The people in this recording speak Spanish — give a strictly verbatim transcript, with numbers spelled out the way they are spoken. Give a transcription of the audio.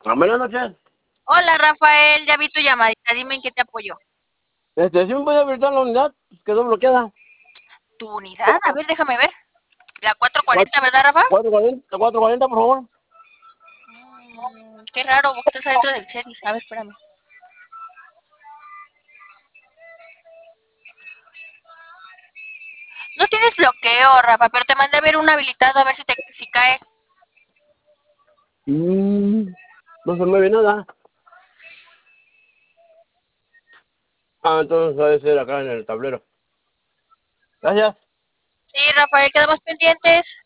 Buenas noches. Hola Rafael, ya vi tu llamadita, dime en qué te apoyo. Este, ¿sí me puede habilitar la unidad? Pues quedó bloqueada. ¿Tu unidad? A ver, déjame ver. La cuatrocientos Cuatro, cuarenta, ¿verdad, Rafa? cuatro cuarenta, cuatro cuarenta, por favor. Mm, qué raro, porque estás adentro del series. A ver, espérame. No tienes bloqueo, Rafa, pero te mandé a ver un habilitado a ver si te si cae. Mm, no se mueve nada. Ah, entonces debe ser acá en el tablero. Gracias. Sí, Rafael, quedamos pendientes.